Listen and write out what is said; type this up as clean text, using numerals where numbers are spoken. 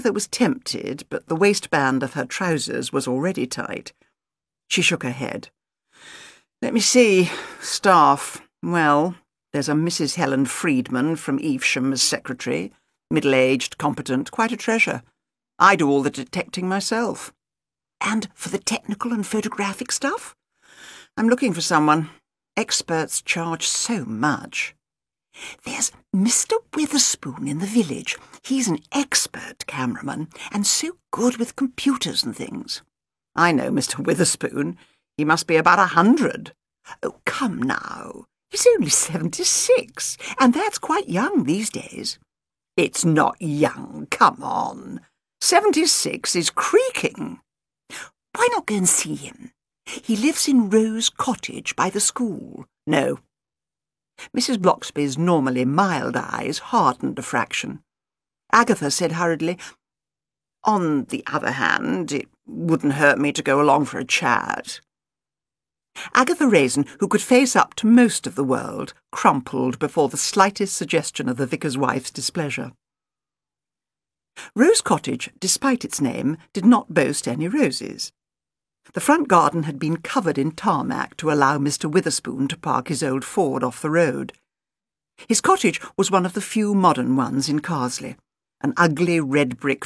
Agatha was tempted, but the waistband of her trousers was already tight. She shook her head. Let me see. Staff. Well, there's a Mrs. Helen Friedman from Evesham as secretary. Middle-aged, competent, quite a treasure. I do all the detecting myself. And for the technical and photographic stuff? I'm looking for someone. Experts charge so much. There's Mr. Witherspoon in the village. He's an expert cameraman and so good with computers and things. I know Mr. Witherspoon. He must be about 100. Oh, come now. He's only 76, and that's quite young these days. It's not young, come on. 76 is creaking. Why not go and see him? He lives in Rose Cottage by the school. No. Mrs. Bloxby's normally mild eyes hardened a fraction. Agatha said hurriedly, On the other hand, it wouldn't hurt me to go along for a chat. Agatha Raisin, who could face up to most of the world, crumpled before the slightest suggestion of the vicar's wife's displeasure. Rose Cottage, despite its name, did not boast any roses. The front garden had been covered in tarmac to allow Mr. Witherspoon to park his old Ford off the road. His cottage was one of the few modern ones in Carsley, an ugly red-brick